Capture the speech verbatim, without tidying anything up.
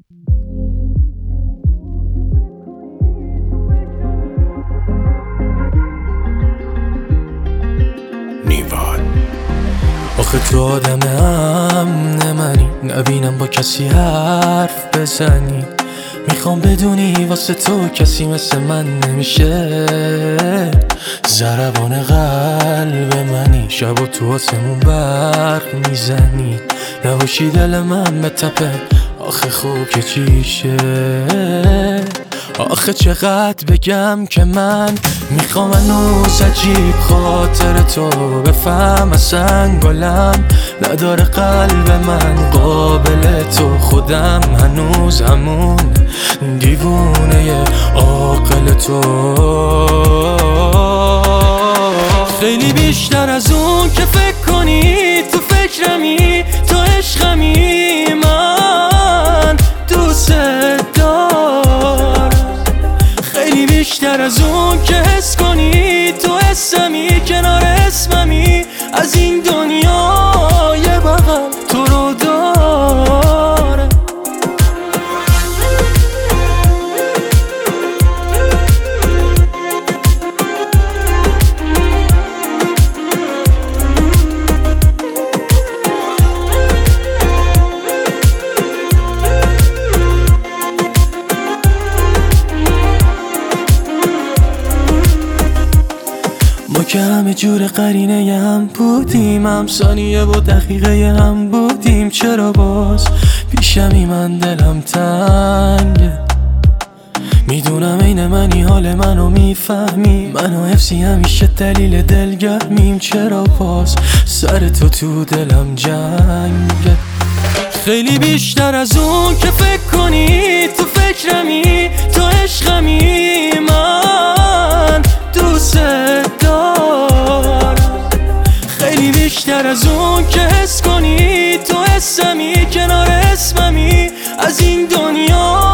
آخه تو آدم امن منی، نبینم با کسی حرف بزنی. میخوام بدونی واسه تو کسی مثل من نمیشه. ضربان قلب منی، شب و تو آسمون برق میزنی. نباشی دل من بتپه، آخه خوب که چیشه. آخه چقدر بگم که من میخوام هنوز عجیب خاطر تو بفهم. اصلا گلم نداره قلب من قابل تو. خودم هنوز همون دیوونه عاقل تو. خیلی بیشتر از اون که فکر کنی، تو فکرمی، تو عشقمی. من دوست دارم خیلی بیشتر از اون که حس کنی، تو حسمی، کنار اسممی. از این دنیا یه بغل تو رو دارم. ما که همه جور قرینه هم بودیم، هم ثانیه و دقیقه هم بودیم. چرا باز پیشمی من دلم تنگه؟ میدونم این منی، حال منو میفهمی. منو حفظی همیشه دلیل دلگرمیم. چرا باز سر تو تو دلم جنگه؟ خیلی بیشتر از اون که فکر کنی، تو فکرمی، تو عشقمی. من دوست دارم خیلی بیشتر از اون که حس کنی، تو حسمی، کنار اسممی. از این دنیا